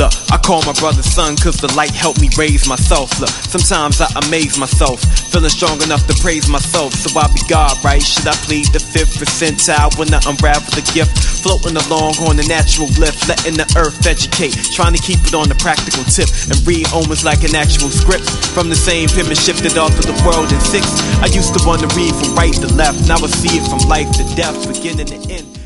Look, I call my brother son cause the light helped me raise myself. Look, sometimes I amaze myself, feeling strong enough to praise myself. So I be God, right? Should I plead the fifth percentile when I unravel the gift? Floating along on the natural lift, letting the earth vegetate, trying to keep it on the practical tip and read almost like an actual script from the same penmanship that authored the world in 6. I used to want to read from right to left, now I see it from life to death, beginning to end.